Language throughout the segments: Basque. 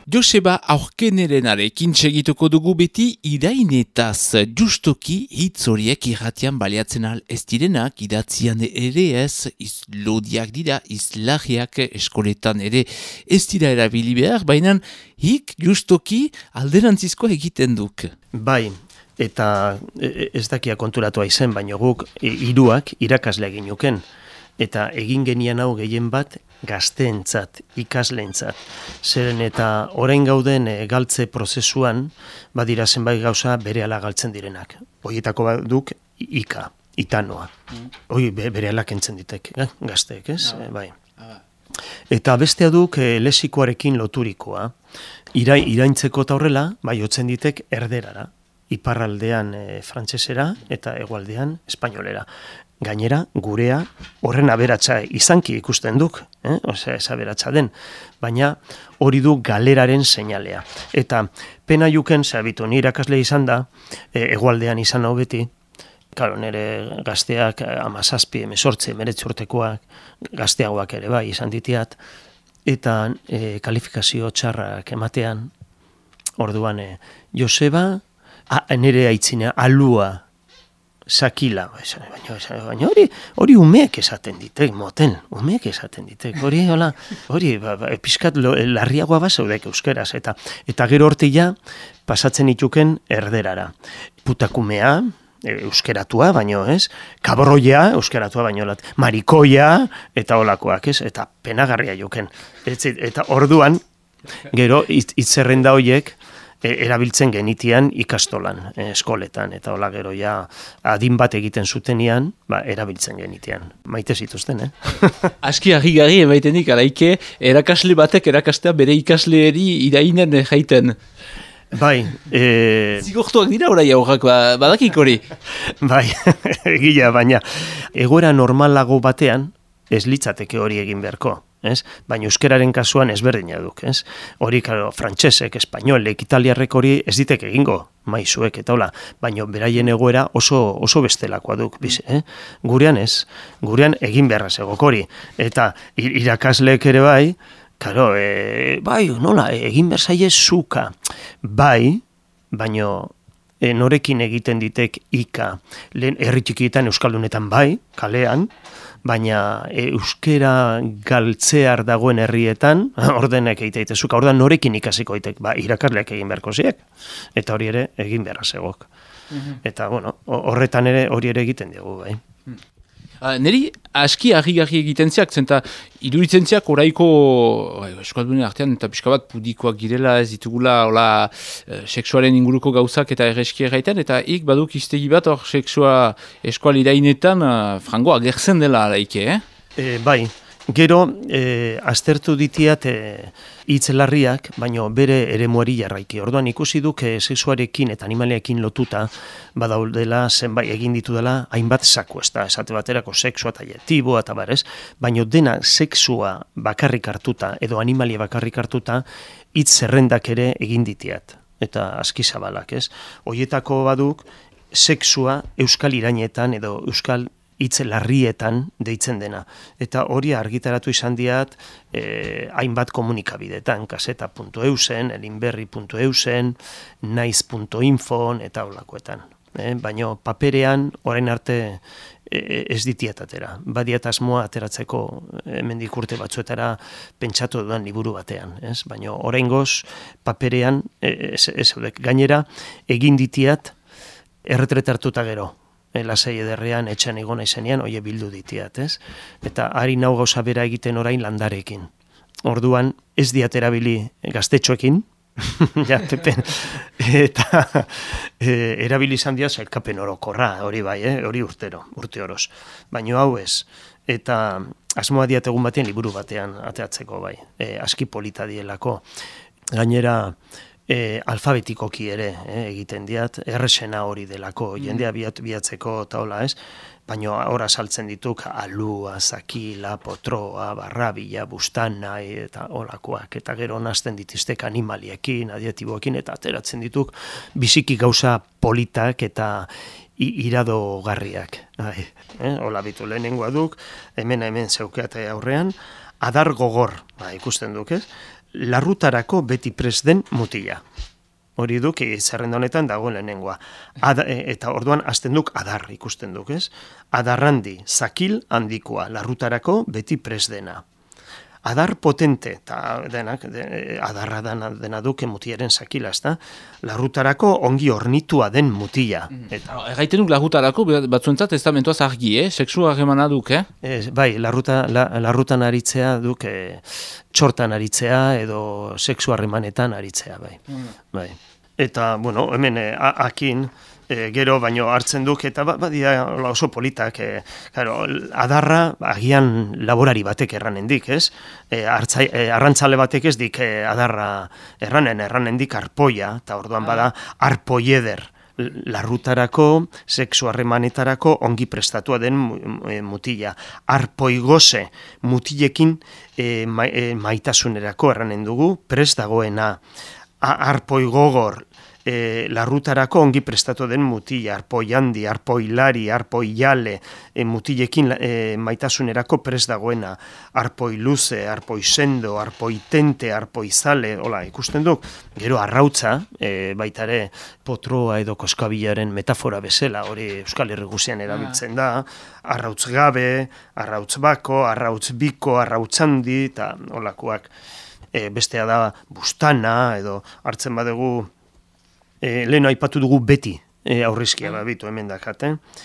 Joseba Aurkenerenarekin segituko dugu beti irainetaz, justoki hitz horiek irratian baliatzen al ez direnak, idatzian ere ez, izlodiak dira, izlagiak eskoletan ere ez dira erabili behar, baina hik justoki alderantzizko egiten duk. Bai, eta ez dakia konturatua izen, baina guk hiruak irakasle egin nuken. Eta egin genian hau gehien bat gazteentzat, ikasleentzat. Zeren eta orain gauden galtze prozesuan, badira zenbait gauza berehala galtzen direnak. Horietako baduk itanoa. Hoi berehala kentzen ditek, gazteek, ez? Bai. Eta bestea duk lexikoarekin loturikoa. Iraintzeko eta horrela, bai jotzen ditek erderara. Iparraldean frantsesera eta hegoaldean espainolera. Gainera, gurea horren aberatsa izanki ikusten duk, osea, ez aberatsa den, baina hori du galeraren seinalea. Eta pena juken, zabitu, ni irakasle izan da, hegoaldean izan hau beti, claro, nire gazteak 17, 18, 19 urtekoak, gazteagoak ere bai izan ditiat, eta kalifikazio txarrak ematean, orduan, Joseba, nire aitzina, alua, sakila, baina hori umeek esaten ditek, moten, umeek esaten ditek, hori pixkat larriagoa bazaudek euskeraz, eta gero hortila pasatzen ituken erderara. Putakumea, euskeratua, baino ez, kabroia, euskeratua baino, marikoia, eta olakoak, ez, eta penagarria juken. Eta orduan, gero hitzerrenda horiek, erabiltzen genitian ikastolan, eskoletan, eta hola gero ja adin bat egiten zutenian, erabiltzen genitian. Maite zituzten, Aski harrigarri emaitenik, araike, erakasle batek erakastea bere ikasleeri irainen jaiten. Bai. Zigortuak dira orai aurrak, badakik hori? Bai, egia, baina egoera normalago batean, ez litzateke hori egin beharko. Baina euskeraren kasuan ezberdina duk. Hori, frantsesek, espainolek, italiarrek hori ez ditek egingo, maizuek eta hola, baina beraien egoera oso bestelakoa duk. Gurean ez, gurean egin beharra zegok hori. Eta irakasleek ere bai, bai, nola, egin behar zaie zuka. Bai, baina norekin egiten ditek ika. Lehen herri txikietan euskaldunetan bai, kalean, baina euskera galtzear dagoen herrietan, ordenek egite zuka, ordan norekin ikasiko itek, irakasleak egin beharko ziek, eta hori ere egin beharra zegok. Eta, horretan ere hori ere egiten dugu, bai. Neri aski harrigarri egiten ziak, zenta iduritzen ziak oraiko eskualdunen artean eta pixka bat pudikoak girela ez ditugula sexuaren inguruko gauzak eta erreski erraiten, eta ik baduk iztegi bat hor sexua eskual irainetan frango agertzen dela araike, Bai, gero aztertu ditiat hitz larriak, baina bere eremuari jarraiki. Orduan ikusi duk sexuarekin eta animaliarekin lotuta badaudela zenbait egin ditu dela hainbat saku, esate baterako sexua eta adjektiboa eta barez, baina dena sexua bakarrik hartuta edo animalia bakarrik hartuta hitz zerrendak ere egin ditiat. Eta aski zabalak, Hoietako baduk sexua euskal irainetan edo euskal hitz larrietan deitzen dena. Eta hori argitaratu izan diat hainbat komunikabidetan, kaseta.eusen, elinberri.eusen, naiz.info eta holakoetan. Baina paperean orain arte ez ditietatera. Badiat asmoa ateratzeko hemendik urte batzuetara pentsatu dudan liburu batean. Baina oraingoz paperean gainera egin ditiat erretret hartuta gero. Lasai ederrean, etxean igona izenean, oie bildu ditiat, Eta ari nau gauza bera egiten orain landarekin. Orduan, ez diaterabili gaztetxoekin, ja, pepen, eta erabili izan dia zailkapen orokorra, hori bai, hori urte oroz. Baina hau ez, eta asmoa diat egun batean liburu batean ateatzeko bai, aski polita dielako. Gainera, alfabetikoki ere egiten diat, erresena hori delako, jendea biatzeko eta hola baina hor saltzen dituk alua, zakila, potroa, barrabila, bustana eta holakoak, eta gero nazten ditiztek animaliekin, adjektiboekin, eta ateratzen dituk biziki gauza politak eta iradogarriak. Hola bitu lehenengoa duk, hemen zeukeate aurrean, adar gogor, ikusten duk, larrutarako beti prest den mutila. Hori duk, zerrenda honetan dago lehenengoa. Eta orduan hasten duk adar ikusten duk, ez? Adarrandi, zakil handikoa, larrutarako beti prest dena. Adar potente, eta adarra dena duke mutiaren zakila, ezta? Larrutarako ongi ornitua den mutila. Erraiten duk larrutarako, batzuentzat ez da mentuaz argi, Sexu harremana duk, Bai, larrutan aritzea duk, txortan aritzea edo sexu harremanetan aritzea, bai. Bai. Eta, bueno, hemen akin, gero baino hartzen duk, eta badia oso politak, adarra agian laborari batek erranendik, ez? Arrantzale batek ez dik adarra erranendik arpoia, eta orduan bada arpoieder, larrutarako, sexu harremanetarako ongi prestatua den mutila. Arpoigose mutilekin maitasunerako erranen dugu, prest dagoena. Arpoigogor, larrutarako ongi prestatu den mutila, arpoiandi, arpoilari, arpoiale, mutilekin maitasunerako prest dagoena, arpoiluze, arpoisendo, arpoitente, arpoizale, hola, ikusten duk, gero arrautza, baitare potroa edo koskabilaren metafora bezala, hori Euskal Herri guzian erabiltzen da, arrautz gabe, arrautz bako, arrautz biko, arrautzandi, eta holakoak. Bestea da bustana, edo hartzen badugu, lehen aipatu dugu beti, aurrizkia bitu hemen dakat,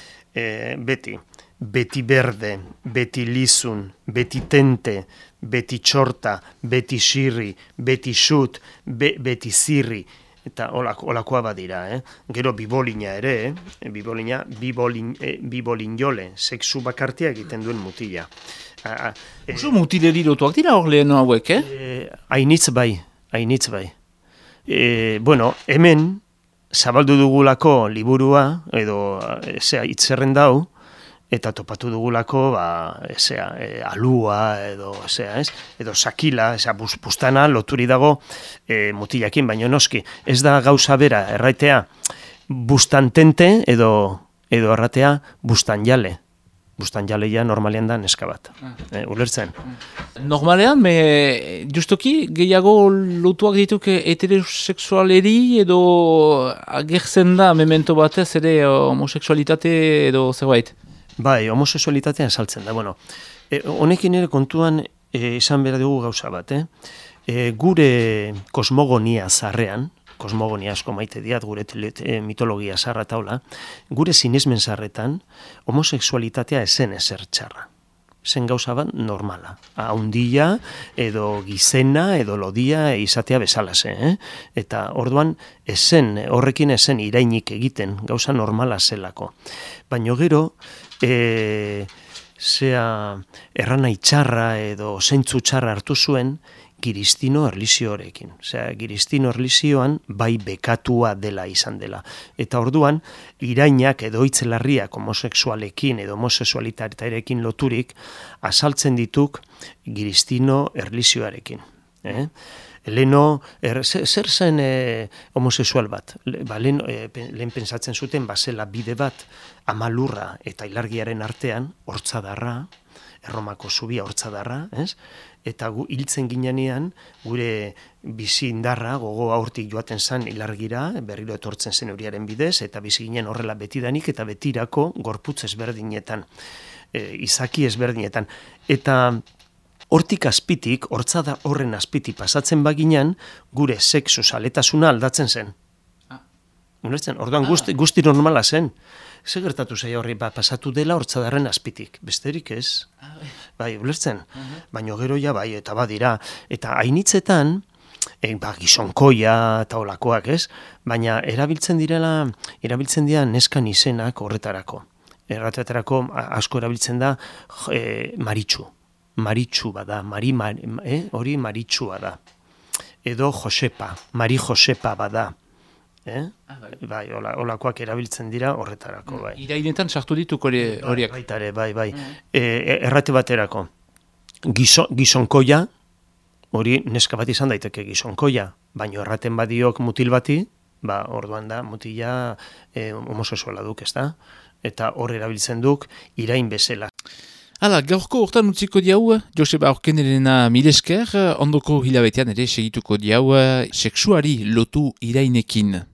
beti berde, beti lizun, beti tente, beti txorta, beti xirri, beti xut, beti zirri, eta olakoa badira, Gero bibolina ere, bibolin jole, sexu bakartia egiten duen mutila. Oso mutileri lotuak dira hor lehen hauek, Ainitz bai. Bueno, hemen, zabaldu dugulako liburua, edo itzerren dau, eta topatu dugulako, alua, edo sakila, bustana loturi dago mutilakin, baino noski. Ez da gauza bera, erraitea, bustantente, edo erratea, bustanjale. Bustanjaleia normalean da neska bat. Ulertzen? Normalean, justoki gehiago lotuak dituk heterosexualeri edo agertzen da memento batez ere homosexualitate edo zerbait? Bai, homosexualitatea saltzen da. Bueno, honekin ere kontuan izan behar dugu gauza bat. Gure kosmogonia zarrean, kosmogonia asko maite diat, gure mitologia zarra taula, gure sinesmen zarretan, homosexualitatea esen ezer txarra. Zen gauza bat normala. Haundia, edo gizena, edo lodia izatea bezalase. Eta orduan, horrekin esen irainik egiten, gauza normala zelako. Baina gero, erranai txarra edo zentzu txarra hartu zuen, Kiristino erlizioarekin. Kiristino erlizioan bai bekatua dela izan dela. Eta orduan, irainak edo hitzelarriak homosexualekin edo homosexualitatearekin loturik azaltzen dituk Kiristino erlizioarekin. Leno, zer zen homosexual bat? Lehen pensatzen zuten, bazela bide bat amalurra eta ilargiaren artean, hortzadarra, Erromako zubia hortzadarra, eta hiltzen ginean gure bizi indarra, gogo aurtik joaten zen ilargira, berriro etortzen zen euriaren bidez, eta bizi ginen horrela betidanik eta betirako gorputz ezberdinetan, izaki ezberdinetan. Eta hortik azpitik, hortzada horren azpitik pasatzen baginan, gure sexu zaletasuna aldatzen zen. Orduan guzti normala zen. Ze gertatu zaila horri pasatu dela hortzadarren azpitik, besterik ez. Bai, ulertzen. Baina gero ja bai, eta badira. Eta hainitzetan, gizonkoia eta olakoak ez, baina erabiltzen dira neskan izenak horretarako. Erratetarako asko erabiltzen da maritxu. Maritxu bada, hori maritxua da. Edo Josepa, Mari Josepa bada. Bai, olakoak erabiltzen dira horretarako, bai. Irainetan sartu dituk horiak. Baitare, bai. Errate baterako, gizonkoia, hori neska bat izan daiteke gizonkoia, baino erraten badiok mutil bati, orduan da, mutila homosexuala duk, ez da? Eta hor erabiltzen duk irain bezala. Hala, gaurko hortan utziko diau, Joseba Aurkenerena milesker, ondoko hilabetean ere segituko diau, sexuari lotu irainekin.